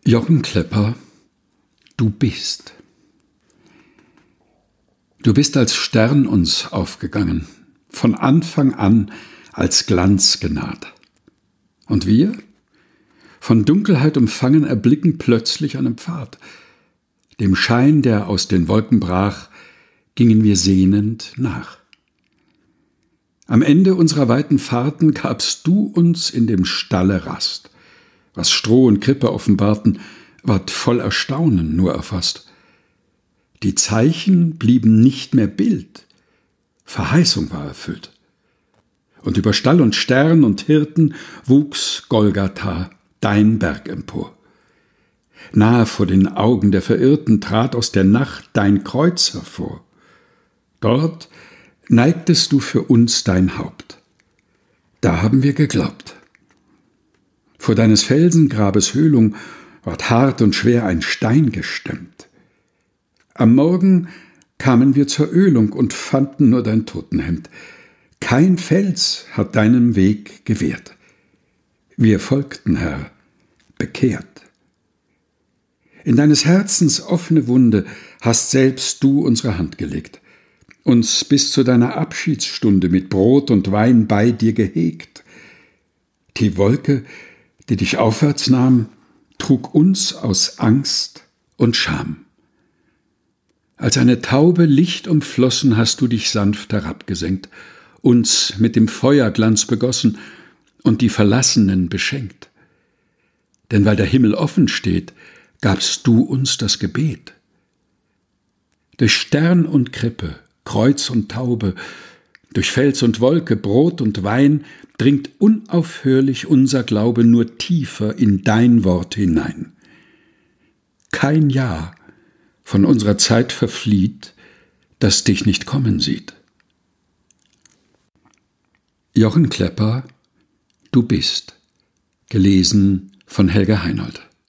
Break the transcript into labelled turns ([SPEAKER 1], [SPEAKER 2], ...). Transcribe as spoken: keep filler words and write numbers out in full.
[SPEAKER 1] Jochen Klepper, du bist. Du bist als Stern uns aufgegangen, von Anfang an als Glanz genaht. Und wir, von Dunkelheit umfangen, erblicken plötzlich einen Pfad. Dem Schein, der aus den Wolken brach, gingen wir sehnend nach. Am Ende unserer weiten Fahrten gabst du uns in dem Stalle Rast. Was Stroh und Krippe offenbarten, ward voll Erstaunen nur erfasst. Die Zeichen blieben nicht mehr Bild, Verheißung war erfüllt. Und über Stall und Stern und Hirten wuchs Golgatha, dein Berg empor. Nahe vor den Augen der Verirrten trat aus der Nacht dein Kreuz hervor. Dort neigtest du für uns dein Haupt. Da haben wir geglaubt. Vor deines Felsengrabes Höhlung ward hart und schwer ein Stein gestemmt. Am Morgen kamen wir zur Ölung und fanden nur dein Totenhemd. Kein Fels hat deinem Weg gewehrt. Wir folgten, Herr, bekehrt. In deines Herzens offene Wunde hast selbst du unsere Hand gelegt, uns bis zu deiner Abschiedsstunde mit Brot und Wein bei dir gehegt. Die Wolke, die dich aufwärts nahm, trug uns aus Angst und Scham. Als eine Taube Licht umflossen, hast du dich sanft herabgesenkt, uns mit dem Feuerglanz begossen und die Verlassenen beschenkt. Denn weil der Himmel offen steht, gabst du uns das Gebet. Durch Stern und Krippe, Kreuz und Taube, durch Fels und Wolke, Brot und Wein dringt unaufhörlich unser Glaube nur tiefer in dein Wort hinein. Kein Jahr von unserer Zeit verflieht, das dich nicht kommen sieht. Jochen Klepper, du bist. Gelesen von Helga Heinold.